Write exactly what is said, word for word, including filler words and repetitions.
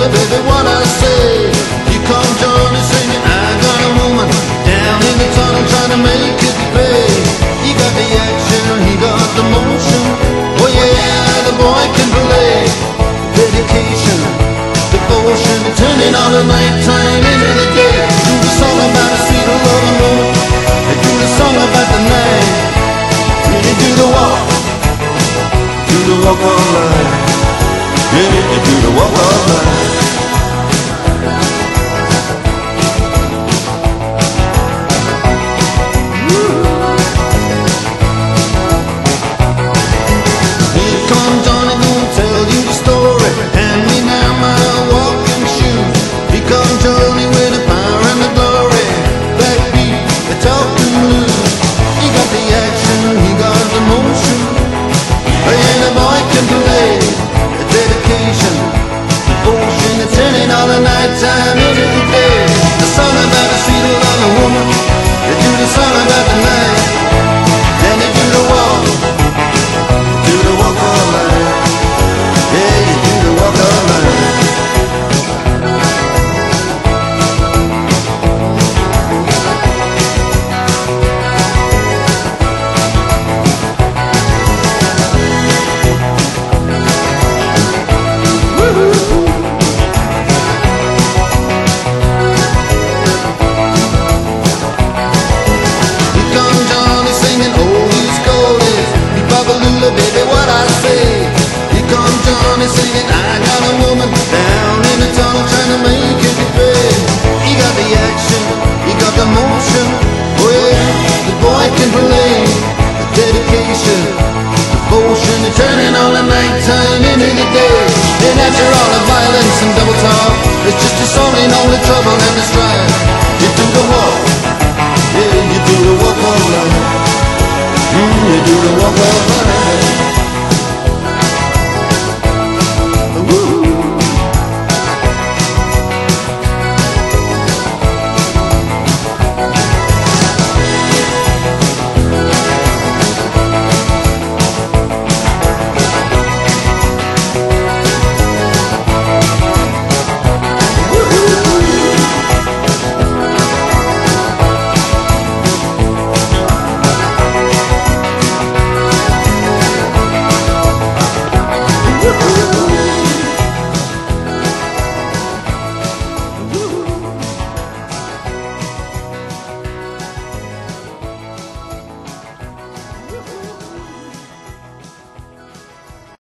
Lula, baby, what I say. Here comes Johnny singing, I got a woman down in the tunnel trying to make it pay. He got the action, he got the motion. Oh yeah, the boy can play. Dedication, devotion, turning all the nighttime into the day. Do the song about a sweet loving woman, and do the song about the night. Really do the walk, do the walk all night. Really do the walk all night. Time into the day. The song about the sweet loving woman. They do the song about the night. Then they do the walk, do the walk all night. Yeah, you do the walk all night. Baby, what I say. Here comes Johnny singing, I got a woman down in the tunnel trying to make it pay. He got the action, he got the motion. Oh yeah, the boy can play. The dedication, devotion, the turning all the nighttime into the day. And after all the violence and double talk, it's just a song in all the trouble and the strife. You do the walk, yeah, you do the walk all night. Mm, you do the walk all night.